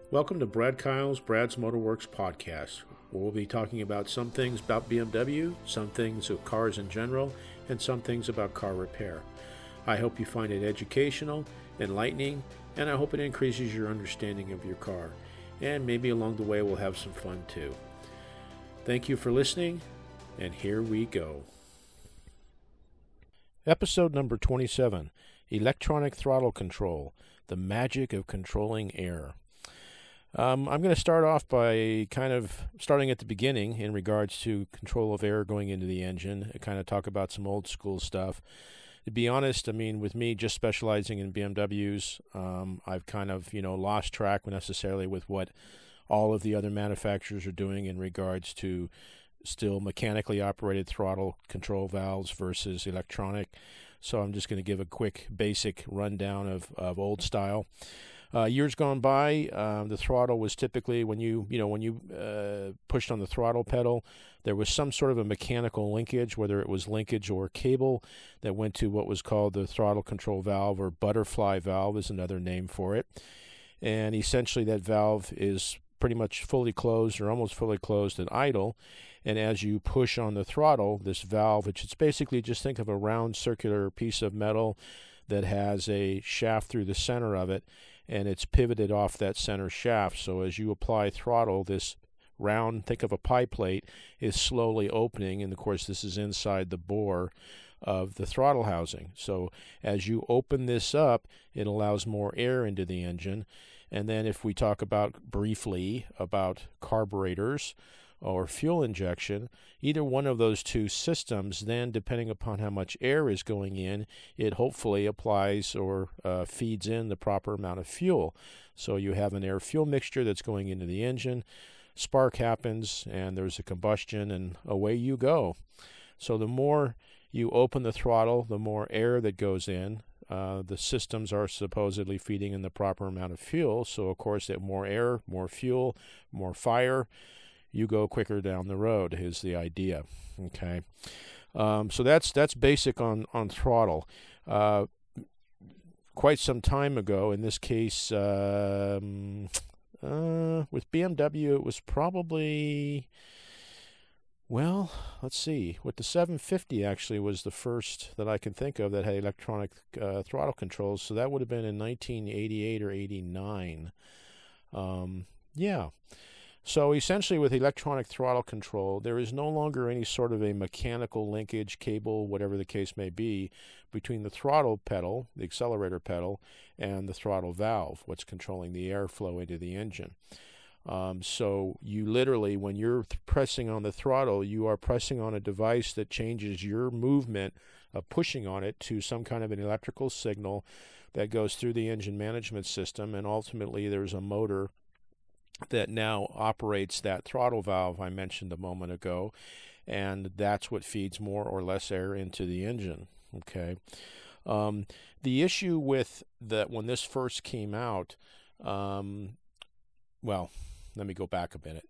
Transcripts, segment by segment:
Welcome to Brad Kyle's Brad's Motorworks podcast, where we'll be talking about some things about BMW, some things of cars in general, and some things about car repair. I hope you find it educational, enlightening, and I hope it increases your understanding of your car. And maybe along the way we'll have some fun too. Thank you for listening, and here we go. Episode number 27, Electronic Throttle Control, the Magic of Controlling Air. I'm going to start off by kind of starting at the beginning in regards to control of air going into the engine, and kind of talk about some old school stuff. To be honest, I mean, with me just specializing in BMWs, I've kind of, lost track necessarily with what all of the other manufacturers are doing in regards to still mechanically operated throttle control valves versus electronic. So I'm just going to give a quick basic rundown of old style. Years gone by, the throttle was typically when you pushed on the throttle pedal, there was some sort of a mechanical linkage, whether it was linkage or cable, that went to what was called the throttle control valve, or butterfly valve is another name for it. And essentially that valve is pretty much fully closed or almost fully closed at idle. And as you push on the throttle, this valve, which is basically, just think of a round circular piece of metal that has a shaft through the center of it, and it's pivoted off that center shaft. So as you apply throttle, this round, think of a pie plate, is slowly opening, and of course this is inside the bore of the throttle housing. So as you open this up, it allows more air into the engine. And then if we talk about briefly about carburetors or fuel injection, either one of those two systems, then depending upon how much air is going in, it hopefully applies or feeds in the proper amount of fuel. So you have an air-fuel mixture that's going into the engine, spark happens, and there's a combustion, and away you go. So the more you open the throttle, the more air that goes in. The systems are supposedly feeding in the proper amount of fuel, so of course that more air, more fuel, more fire, you go quicker down the road is the idea. Okay, so that's basic on throttle. Quite some time ago, in this case, with BMW, it was probably, well, let's see, with the 750 actually was the first that I can think of that had electronic throttle controls. So that would have been in 1988 or 89. Yeah. So essentially with electronic throttle control, there is no longer any sort of a mechanical linkage, cable, whatever the case may be, between the throttle pedal, the accelerator pedal, and the throttle valve, what's controlling the airflow into the engine. So you literally, when you're pressing on the throttle, you are pressing on a device that changes your movement of pushing on it to some kind of an electrical signal that goes through the engine management system, and ultimately there's a motor that now operates that throttle valve I mentioned a moment ago, and that's what feeds more or less air into the engine. Okay. The issue with that when this first came out, well, let me go back a minute.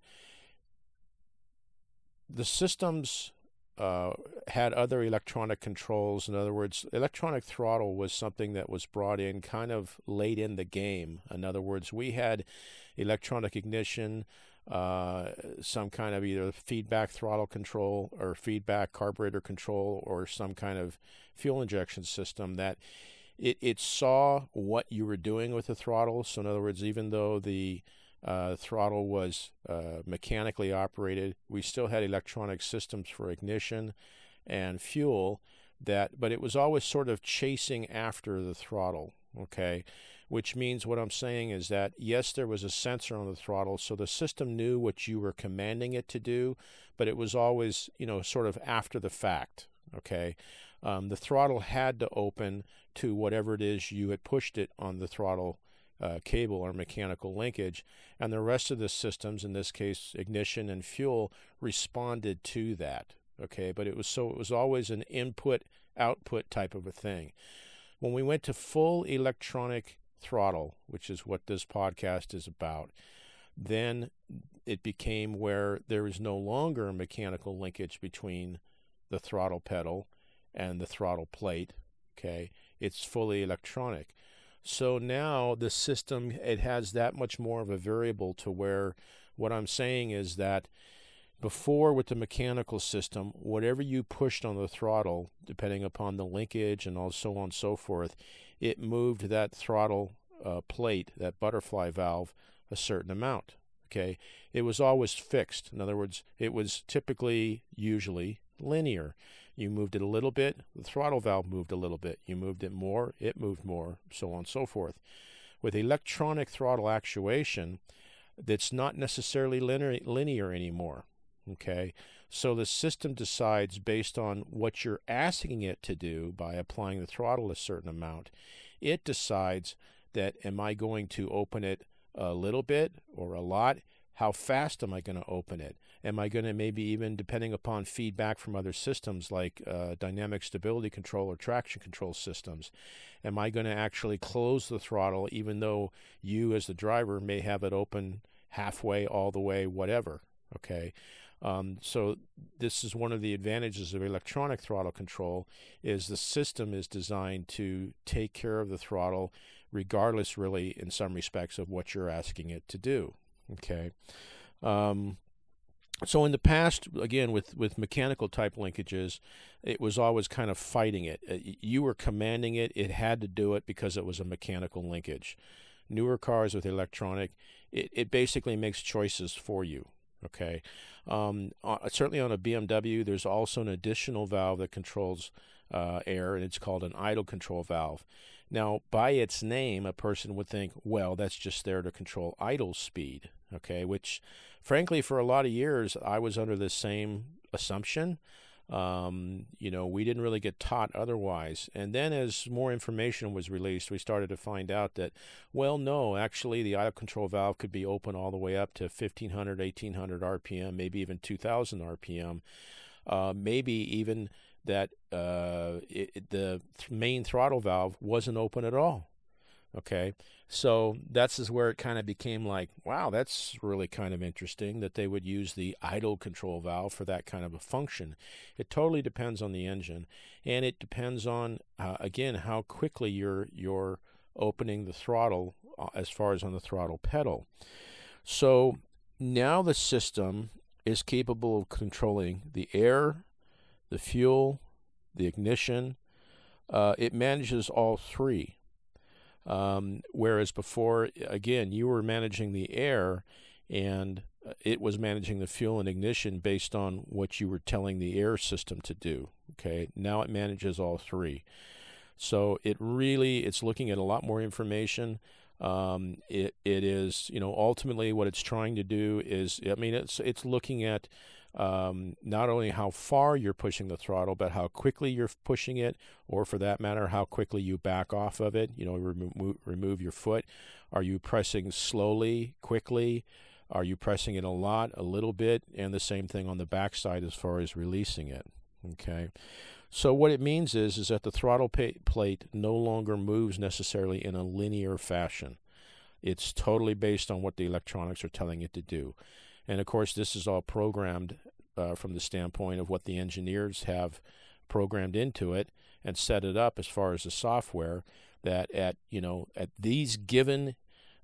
The systems had other electronic controls. In other words, electronic throttle was something that was brought in kind of late in the game. In other words, we had electronic ignition, some kind of either feedback throttle control or feedback carburetor control, or some kind of fuel injection system that it saw what you were doing with the throttle. So in other words, even though the throttle was mechanically operated, we still had electronic systems for ignition and fuel, but it was always sort of chasing after the throttle. Okay, which means what I'm saying is that yes, there was a sensor on the throttle, so the system knew what you were commanding it to do, but it was always sort of after the fact. Okay, the throttle had to open to whatever it is you had pushed it on the throttle cable or mechanical linkage, and the rest of the systems, in this case ignition and fuel, responded to that. Okay, but it was always an input output type of a thing. When we went to full electronic throttle, which is what this podcast is about, then it became where there is no longer a mechanical linkage between the throttle pedal and the throttle plate. Okay, it's fully electronic. So now the system, it has that much more of a variable to where what I'm saying is that before with the mechanical system, whatever you pushed on the throttle, depending upon the linkage and so on and so forth, it moved that throttle plate, that butterfly valve, a certain amount. Okay, it was always fixed. In other words, it was usually linear. You moved it a little bit, the throttle valve moved a little bit. You moved it more, it moved more, so on and so forth. With electronic throttle actuation, that's not necessarily linear anymore. Okay, so the system decides based on what you're asking it to do by applying the throttle a certain amount. It decides that, am I going to open it a little bit or a lot? How fast am I going to open it? Am I going to, maybe even depending upon feedback from other systems like dynamic stability control or traction control systems, am I going to actually close the throttle even though you as the driver may have it open halfway, all the way, whatever? Okay. So this is one of the advantages of electronic throttle control, is the system is designed to take care of the throttle regardless, really, in some respects, of what you're asking it to do. Okay. So in the past, again, with mechanical type linkages, it was always kind of fighting it. You were commanding it. It had to do it because it was a mechanical linkage. Newer cars with electronic, it basically makes choices for you. Okay. Certainly on a BMW, there's also an additional valve that controls air, and it's called an idle control valve. Now, by its name, a person would think, well, that's just there to control idle speed, okay, which, frankly, for a lot of years, I was under the same assumption. We didn't really get taught otherwise. And then as more information was released, we started to find out that, well, no, actually the idle control valve could be open all the way up to 1,500, 1,800 RPM, maybe even 2,000 RPM, maybe even that the main throttle valve wasn't open at all. Okay, so that's where it kind of became like, wow, that's really kind of interesting that they would use the idle control valve for that kind of a function. It totally depends on the engine, and it depends on, again, how quickly you're opening the throttle as far as on the throttle pedal. So now the system is capable of controlling the air, the fuel, the ignition. It manages all three. Whereas before, again, you were managing the air and it was managing the fuel and ignition based on what you were telling the air system to do. Okay, now it manages all three. So it's looking at a lot more information. It is, ultimately what it's trying to do is, it's looking at not only how far you're pushing the throttle, but how quickly you're pushing it, or for that matter, how quickly you back off of it, remove your foot. Are you pressing slowly, quickly? Are you pressing it a lot, a little bit? And the same thing on the backside as far as releasing it. Okay. So what it means is that the throttle plate no longer moves necessarily in a linear fashion. It's totally based on what the electronics are telling it to do. And of course, this is all programmed from the standpoint of what the engineers have programmed into it and set it up as far as the software, that at these given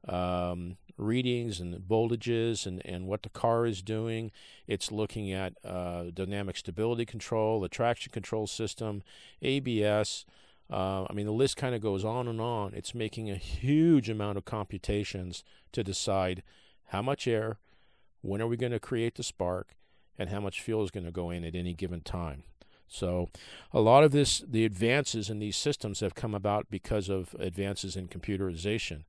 readings and voltages and what the car is doing, it's looking at dynamic stability control, the traction control system, ABS. The list kind of goes on and on. It's making a huge amount of computations to decide how much air, when are we going to create the spark, and how much fuel is going to go in at any given time. So a lot of the advances in these systems have come about because of advances in computerization.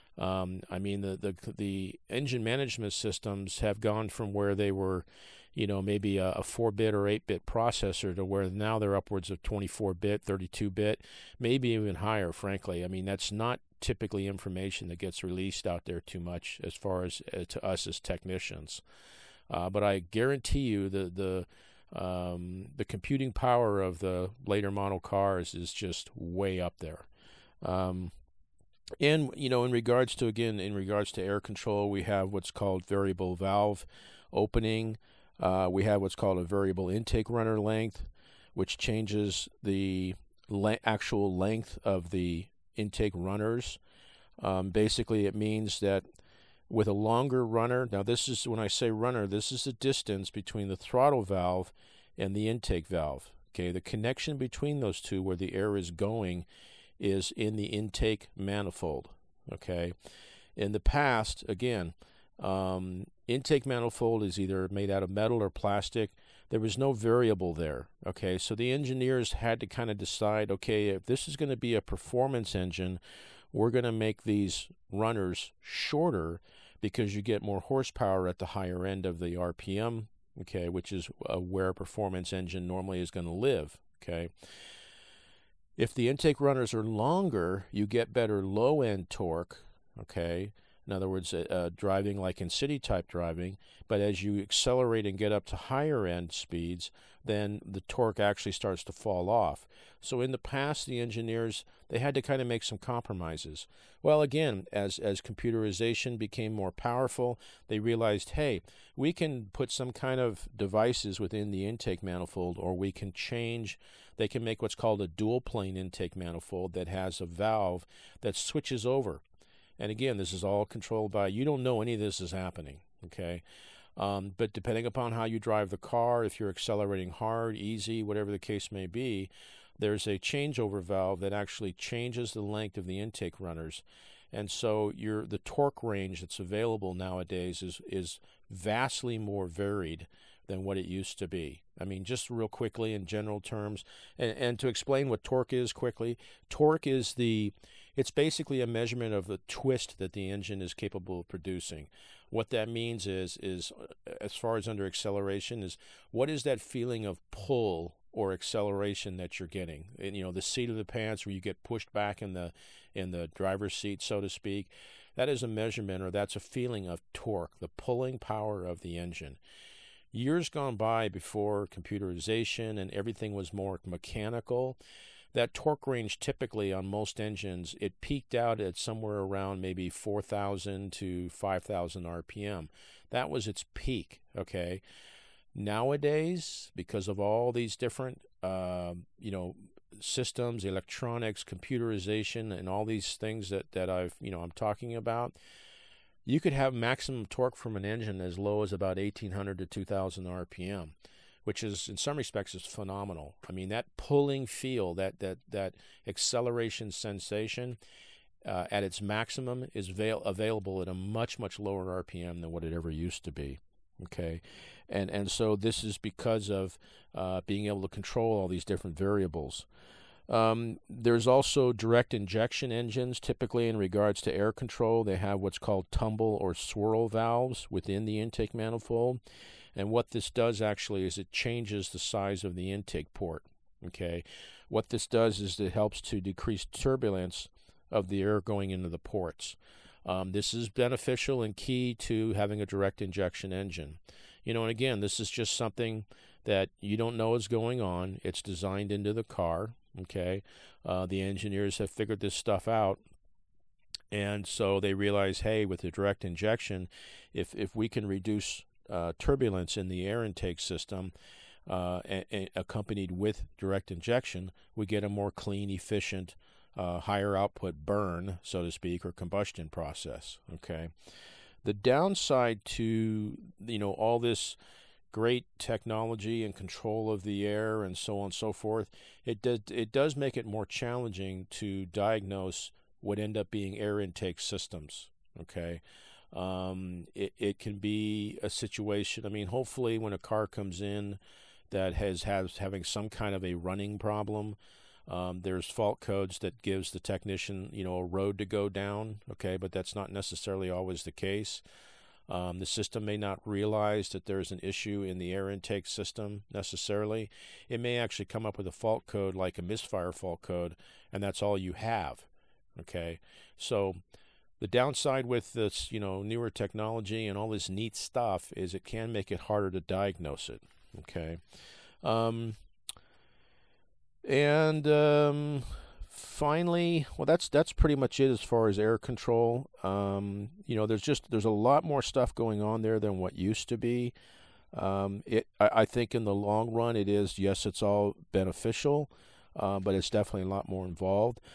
The engine management systems have gone from where they were, maybe a 4-bit or 8-bit processor to where now they're upwards of 24-bit, 32-bit, maybe even higher, frankly. That's not typically information that gets released out there too much as far as to us as technicians. But I guarantee you the computing power of the later model cars is just way up there. And in regards to air control, we have what's called variable valve opening. We have what's called a variable intake runner length, which changes the actual length of the intake runners. Basically, it means that with a longer runner, now this is, when I say runner, this is the distance between the throttle valve and the intake valve. Okay, the connection between those two, where the air is going, is in the intake manifold. Okay, in the past, again, intake manifold is either made out of metal or plastic. There was no variable there. Okay, so the engineers had to kind of decide, okay, if this is going to be a performance engine, we're going to make these runners shorter because you get more horsepower at the higher end of the RPM, okay, which is where a performance engine normally is going to live, okay. If the intake runners are longer, you get better low-end torque, okay. In other words, driving like in city-type driving, but as you accelerate and get up to higher-end speeds, then the torque actually starts to fall off. So in the past, the engineers, they had to kind of make some compromises. Well, again, as computerization became more powerful, they realized, hey, we can put some kind of devices within the intake manifold, or we can change, they can make what's called a dual-plane intake manifold that has a valve that switches over. And again, this is all controlled by, you don't know any of this is happening, okay? But depending upon how you drive the car, if you're accelerating hard, easy, whatever the case may be, there's a changeover valve that actually changes the length of the intake runners. And so the torque range that's available nowadays is vastly more varied than what it used to be. I mean, just real quickly in general terms, and to explain what torque is quickly, torque is it's basically a measurement of the twist that the engine is capable of producing. What that means is as far as under acceleration, is what is that feeling of pull or acceleration that you're getting? And, the seat of the pants where you get pushed back in the driver's seat, so to speak, that is a measurement, or that's a feeling of torque, the pulling power of the engine. Years gone by, before computerization and everything was more mechanical, that torque range typically on most engines, it peaked out at somewhere around maybe 4,000 to 5,000 RPM. That was its peak, okay? Nowadays, because of all these different, systems, electronics, computerization, and all these things that I'm talking about, you could have maximum torque from an engine as low as about 1,800 to 2,000 RPM, which is, in some respects, is phenomenal. I mean, that pulling feel, that acceleration sensation at its maximum is available at a much, much lower RPM than what it ever used to be. Okay, and so this is because of being able to control all these different variables. There's also direct injection engines. Typically, in regards to air control, they have what's called tumble or swirl valves within the intake manifold. And what this does actually is it changes the size of the intake port. Okay, what this does is it helps to decrease turbulence of the air going into the ports. This is beneficial and key to having a direct injection engine. And again, this is just something that you don't know is going on. It's designed into the car. Okay, the engineers have figured this stuff out, and so they realize, hey, with the direct injection, if we can reduce turbulence in the air intake system, accompanied with direct injection, we get a more clean, efficient, higher output burn, so to speak, or combustion process. Okay, the downside to all this great technology and control of the air and so on and so forth, it does make it more challenging to diagnose what end up being air intake systems. Okay, it can be a situation. I mean, hopefully, when a car comes in that has having some kind of a running problem, there's fault codes that gives the technician a road to go down. Okay, but that's not necessarily always the case. The system may not realize that there's an issue in the air intake system necessarily. It may actually come up with a fault code like a misfire fault code, and that's all you have. Okay, so the downside with this, newer technology and all this neat stuff is it can make it harder to diagnose it. Okay, finally, well, that's pretty much it as far as air control. There's a lot more stuff going on there than what used to be. I think in the long run, it is, yes, it's all beneficial, but it's definitely a lot more involved.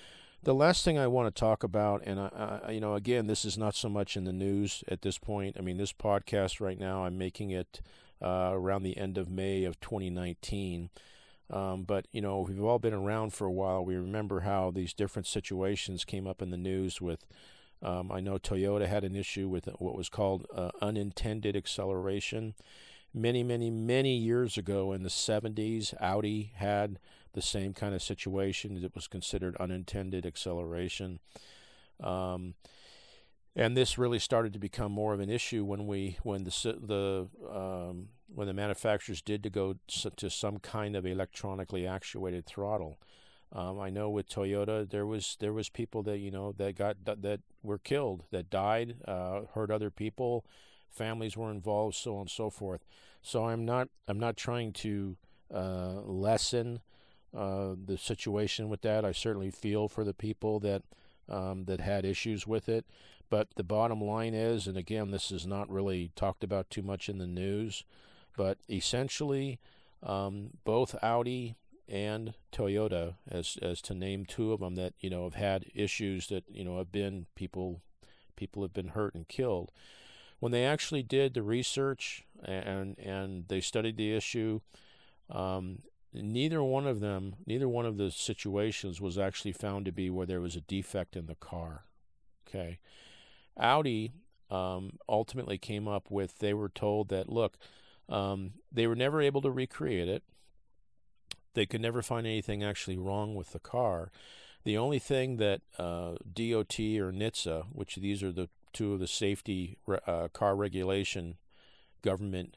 The last thing I want to talk about, and again, this is not so much in the news at this point. I mean, this podcast right now, I'm making it around the end of May of 2019. But, we've all been around for a while. We remember how these different situations came up in the news with, I know Toyota had an issue with what was called unintended acceleration. Many, many, many years ago in the 70s, Audi had the same kind of situation. It was considered unintended acceleration. And this really started to become more of an issue when the manufacturers did to go to some kind of electronically actuated throttle. I know with Toyota there was people that that were killed, that died, hurt other people, families were involved, so on and so forth. So I'm not trying to lessen the situation with that. I certainly feel for the people that had issues with it. But the bottom line is, and again, this is not really talked about too much in the news, but essentially both Audi and Toyota, as to name two of them that have had issues that have been people have been hurt and killed. When they actually did the research and they studied the issue, neither one of the situations was actually found to be where there was a defect in the car. Okay. Audi ultimately came up with, they were told that, look, they were never able to recreate it. They could never find anything actually wrong with the car. The only thing that DOT or NHTSA, which these are the two of the safety car regulation government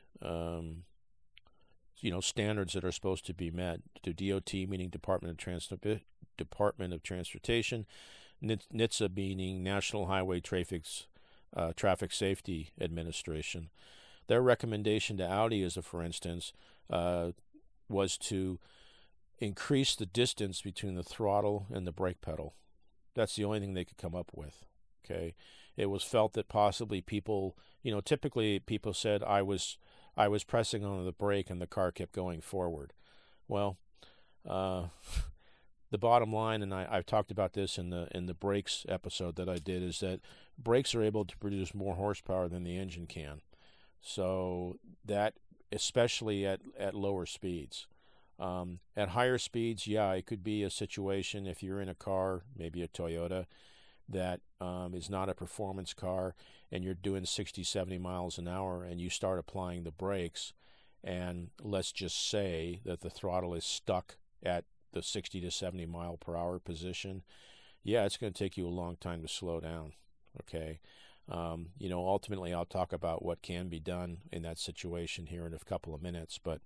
standards that are supposed to be met. The DOT meaning Department of Transportation, NHTSA meaning National Highway Traffic Safety Administration. Their recommendation to Audi, as a for instance, was to increase the distance between the throttle and the brake pedal. That's the only thing they could come up with. Okay, it was felt that possibly people, typically people said I was pressing on the brake and the car kept going forward. Well, the bottom line, and I've talked about this in the brakes episode that I did, is that brakes are able to produce more horsepower than the engine can. So that, especially at lower speeds. At higher speeds, it could be a situation if you're in a car, maybe a Toyota, that is not a performance car, and you're doing 60, 70 miles an hour, and you start applying the brakes, and let's just say that the throttle is stuck at the 60 to 70 mile per hour position. It's going to take you a long time to slow down. Okay. Ultimately I'll talk about what can be done in that situation here in a couple of minutes, but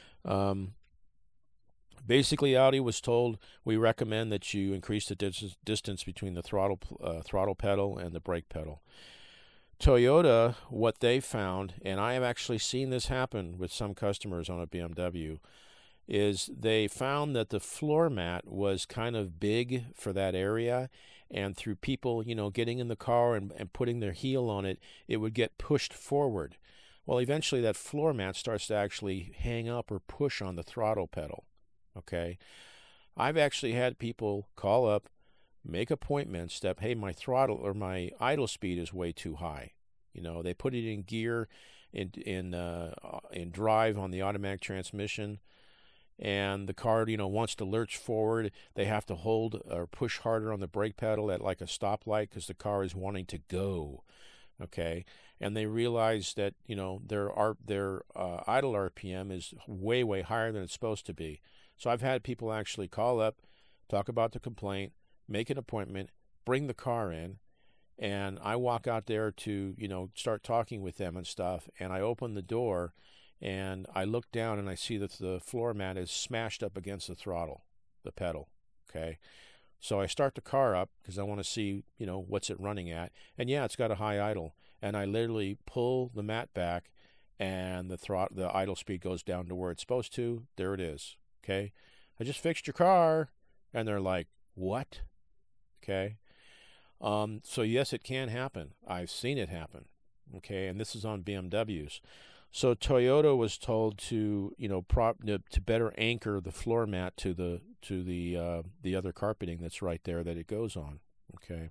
basically Audi was told, we recommend that you increase the distance between the throttle pedal and the brake pedal. Toyota, what they found, and I have actually seen this happen with some customers on a BMW, is they found that the floor mat was kind of big for that area, and through people, getting in the car and putting their heel on it, it would get pushed forward. Well, eventually that floor mat starts to actually hang up or push on the throttle pedal. Okay, I've actually had people call up, make appointments that, hey, my throttle or my idle speed is way too high. They put it in gear, in drive on the automatic transmission, and the car, wants to lurch forward. They have to hold or push harder on the brake pedal at like a stoplight because the car is wanting to go. Okay, and they realize that their idle RPM is way, way higher than it's supposed to be. So I've had people actually call up, talk about the complaint, make an appointment, bring the car in, and I walk out there to, start talking with them and stuff, and I open the door, and I look down, and I see that the floor mat is smashed up against the throttle, the pedal, okay? So I start the car up because I want to see, what's it running at, and it's got a high idle, and I literally pull the mat back, and the idle speed goes down to where it's supposed to. There it is. Okay, I just fixed your car, and they're like, what? Okay, so yes, it can happen. I've seen it happen. Okay, and this is on BMWs. So Toyota was told to, to better anchor the floor mat to to the other carpeting that's right there that it goes on. Okay.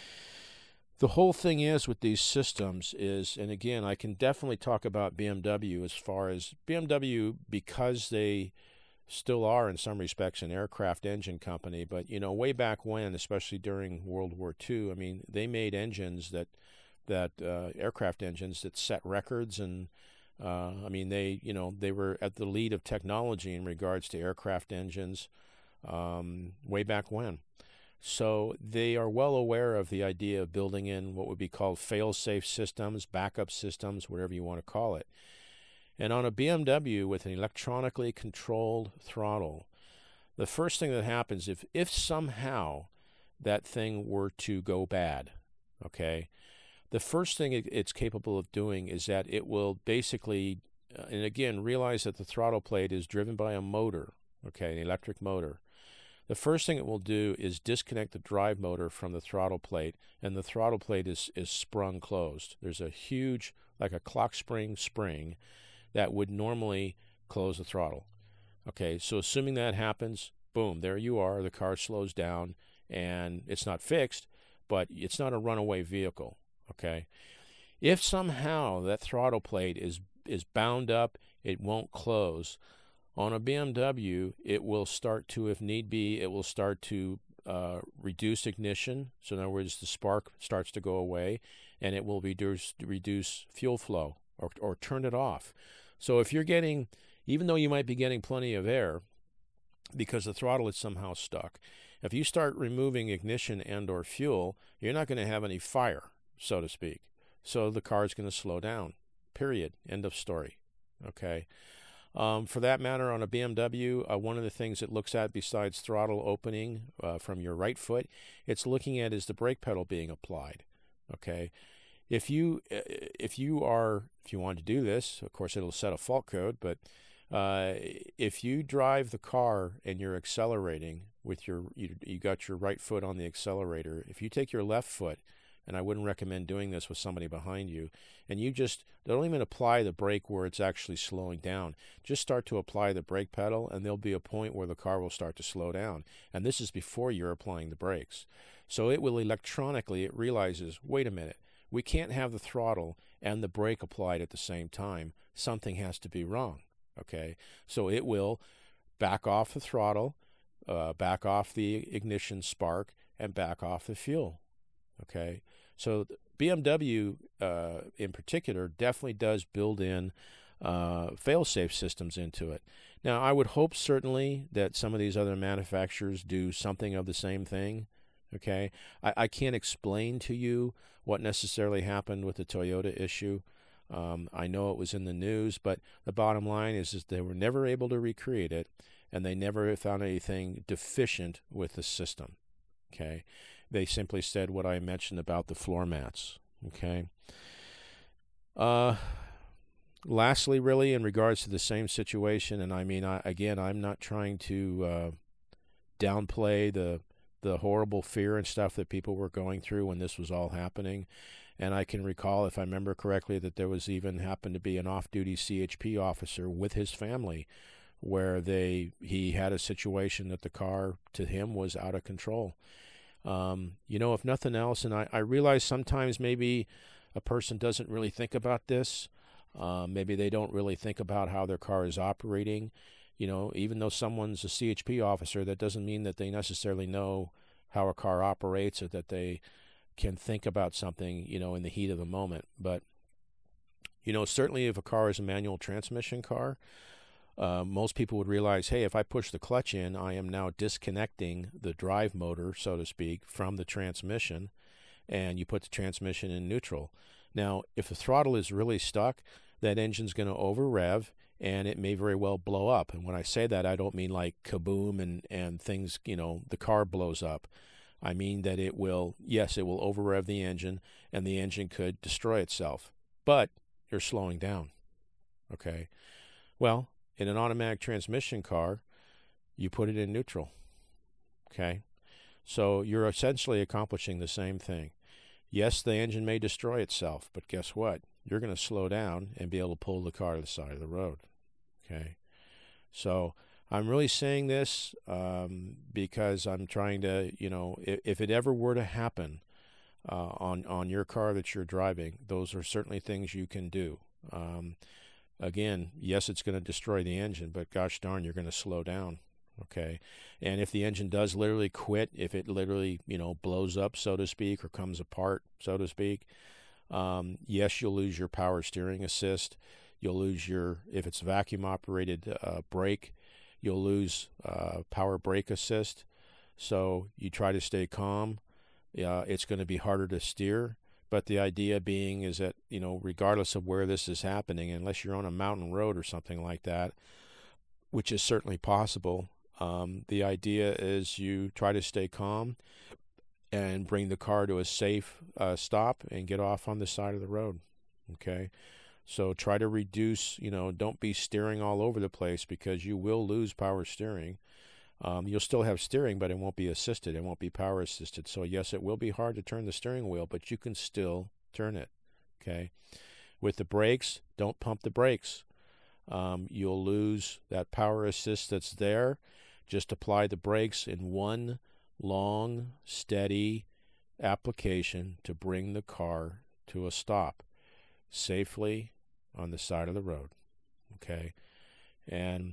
The whole thing is with these systems is, and again, I can definitely talk about BMW as far as BMW, because they still are in some respects an aircraft engine company, but way back when, especially during World War II, I mean, they made engines that aircraft engines that set records, and I mean, they were at the lead of technology in regards to aircraft engines way back when. So they are well aware of the idea of building in what would be called fail-safe systems, backup systems, whatever you want to call it. And on a BMW with an electronically controlled throttle, the first thing that happens, if somehow that thing were to go bad, okay, the first thing it's capable of doing is that it will basically, and again, realize that the throttle plate is driven by a motor, okay, an electric motor. The first thing it will do is disconnect the drive motor from the throttle plate, and the throttle plate is sprung closed. There's a huge, like a clock spring that would normally close the throttle. Okay, so assuming that happens, boom, there you are. The car slows down, and it's not fixed, but it's not a runaway vehicle. Okay, if somehow that throttle plate is bound up, it won't close. On a BMW, it will start to, if need be, it will start to reduce ignition. So in other words, the spark starts to go away, and it will reduce fuel flow or turn it off. So if you're getting, even though you might be getting plenty of air because the throttle is somehow stuck, if you start removing ignition and or fuel, you're not going to have any fire, so to speak. So the car is going to slow down, period, end of story. Okay. For that matter, on a BMW, one of the things it looks at besides throttle opening from your right foot, it's looking at is the brake pedal being applied. Okay, if you want to do this, of course it'll set a fault code. But if you drive the car and you're accelerating with you got your right foot on the accelerator, if you take your left foot, and I wouldn't recommend doing this with somebody behind you, and you just don't even apply the brake where it's actually slowing down. Just start to apply the brake pedal, and there'll be a point where the car will start to slow down. And this is before you're applying the brakes. So it will electronically, it realizes, wait a minute, we can't have the throttle and the brake applied at the same time. Something has to be wrong. Okay? So it will back off the throttle, back off the ignition spark, and back off the fuel. Okay, so BMW in particular definitely does build in fail-safe systems into it. Now, I would hope certainly that some of these other manufacturers do something of the same thing. Okay, I can't explain to you what necessarily happened with the Toyota issue. I know it was in the news, but the bottom line is they were never able to recreate it, and they never found anything deficient with the system. Okay. They simply said what I mentioned about the floor mats. Okay. Lastly, really, in regards to the same situation, and I mean, I'm not trying to downplay the horrible fear and stuff that people were going through when this was all happening. And I can recall, if I remember correctly, that there was even happened to be an off-duty CHP officer with his family where he had a situation that the car to him was out of control. If nothing else, and I realize sometimes maybe a person doesn't really think about this. Maybe they don't really think about how their car is operating. Even though someone's a CHP officer, that doesn't mean that they necessarily know how a car operates or that they can think about something, in the heat of the moment. But, certainly if a car is a manual transmission car, most people would realize, hey, if I push the clutch in, I am now disconnecting the drive motor, so to speak, from the transmission, and you put the transmission in neutral. Now, if the throttle is really stuck, that engine's going to over-rev, and it may very well blow up. And when I say that, I don't mean like kaboom and things, the car blows up. I mean that it will over-rev the engine, and the engine could destroy itself. But you're slowing down, okay? Well, in an automatic transmission car, you put it in neutral, okay? So you're essentially accomplishing the same thing. Yes, the engine may destroy itself, but guess what? You're going to slow down and be able to pull the car to the side of the road, okay? So I'm really saying this because I'm trying to, if it ever were to happen on your car that you're driving, those are certainly things you can do. Again, yes, it's going to destroy the engine, but gosh darn, you're going to slow down. Okay. And if the engine does literally quit, if it literally, blows up, so to speak, or comes apart, so to speak, yes, you'll lose your power steering assist. You'll lose if it's vacuum operated brake, you'll lose power brake assist. So you try to stay calm. It's going to be harder to steer. But the idea being is that, regardless of where this is happening, unless you're on a mountain road or something like that, which is certainly possible, the idea is you try to stay calm and bring the car to a safe stop and get off on the side of the road. Okay? So try to reduce, don't be steering all over the place, because you will lose power steering. You'll still have steering, but it won't be assisted. It won't be power assisted. So yes, it will be hard to turn the steering wheel, but you can still turn it. Okay. With the brakes, don't pump the brakes. You'll lose that power assist that's there. Just apply the brakes in one long, steady application to bring the car to a stop safely on the side of the road. Okay. And,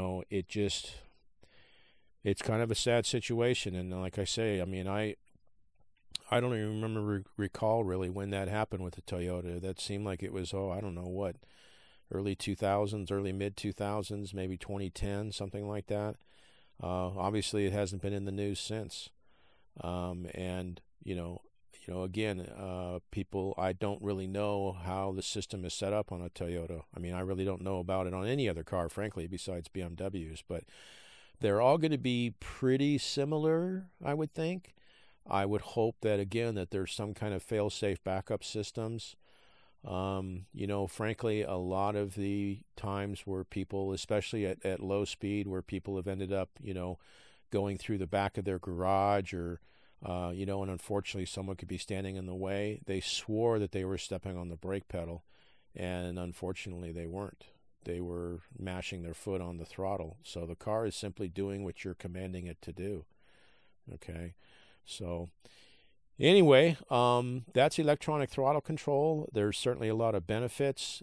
it's kind of a sad situation. And like I say, I mean, I don't even recall really when that happened with the Toyota. That seemed like it was, I don't know what, early 2000s, early mid 2000s, maybe 2010, something like that. Obviously, it hasn't been in the news since. And, again, people, I don't really know how the system is set up on a Toyota. I mean, I really don't know about it on any other car, frankly, besides BMWs. But they're all going to be pretty similar, I would think. I would hope that, again, that there's some kind of fail-safe backup systems. Frankly, a lot of the times where people, especially at low speed, where people have ended up, going through the back of their garage or, and unfortunately someone could be standing in the way, they swore that they were stepping on the brake pedal, and unfortunately they weren't. They were mashing their foot on the throttle. So the car is simply doing what you're commanding it to do. Okay. So anyway, that's electronic throttle control. There's certainly a lot of benefits.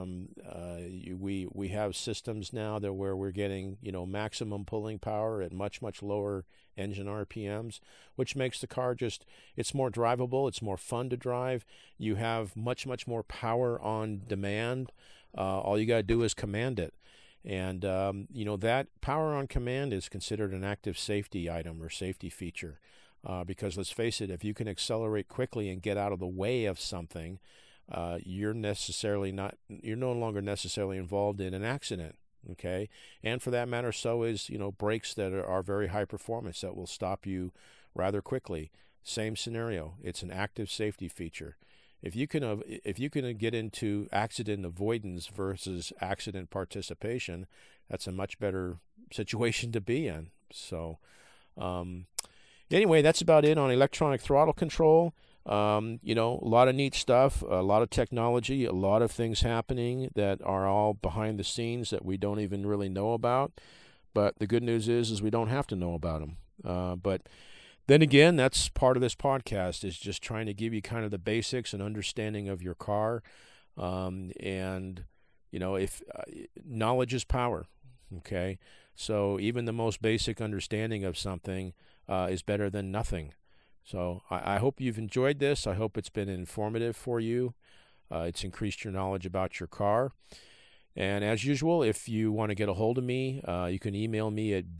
We have systems now that where we're getting, maximum pulling power at much, much lower engine RPMs, which makes the car it's more drivable. It's more fun to drive. You have much, much more power on demand. All you got to do is command it. And, that power on command is considered an active safety item or safety feature. Because let's face it, if you can accelerate quickly and get out of the way of something, you're no longer necessarily involved in an accident. Okay. And for that matter, so is, brakes that are very high performance that will stop you rather quickly. Same scenario. It's an active safety feature. If you can get into accident avoidance versus accident participation, that's a much better situation to be in. So, anyway, that's about it on electronic throttle control. A lot of neat stuff, a lot of technology, a lot of things happening that are all behind the scenes that we don't even really know about. But the good news is we don't have to know about them. But then again, that's part of this podcast, is just trying to give you kind of the basics and understanding of your car. If knowledge is power, okay? So even the most basic understanding of something is better than nothing. So I hope you've enjoyed this. I hope it's been informative for you. It's increased your knowledge about your car. And as usual, if you want to get a hold of me, you can email me at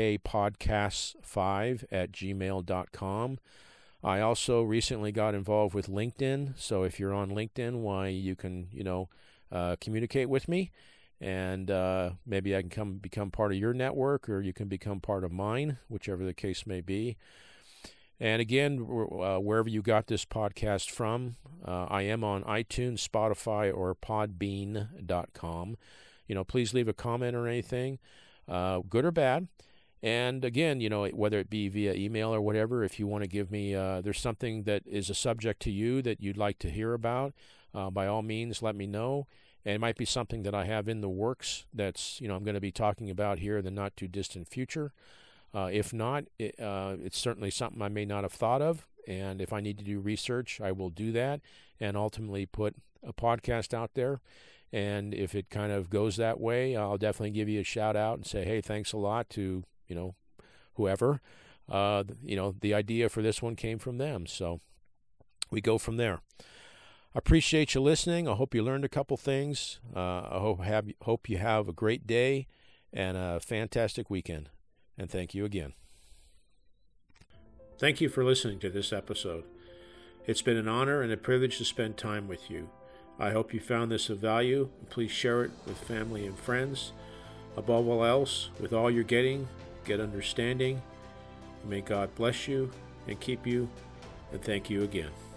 bkpodcasts5@gmail.com. I also recently got involved with LinkedIn. So if you're on LinkedIn, you can, communicate with me. And maybe I can become part of your network, or you can become part of mine, whichever the case may be. And again, wherever you got this podcast from, I am on iTunes, Spotify, or Podbean.com. Please leave a comment or anything, good or bad. And again, whether it be via email or whatever, if you want to give me, there's something that is a subject to you that you'd like to hear about, by all means, let me know. And it might be something that I have in the works that's, I'm going to be talking about here in the not too distant future. If not, it's certainly something I may not have thought of. And if I need to do research, I will do that and ultimately put a podcast out there. And if it kind of goes that way, I'll definitely give you a shout out and say, hey, thanks a lot to, whoever. The idea for this one came from them. So we go from there. I appreciate you listening. I hope you learned a couple things. I hope you have a great day and a fantastic weekend. And thank you again. Thank you for listening to this episode. It's been an honor and a privilege to spend time with you. I hope you found this of value. Please share it with family and friends. Above all else, with all you're getting, get understanding. May God bless you and keep you. And thank you again.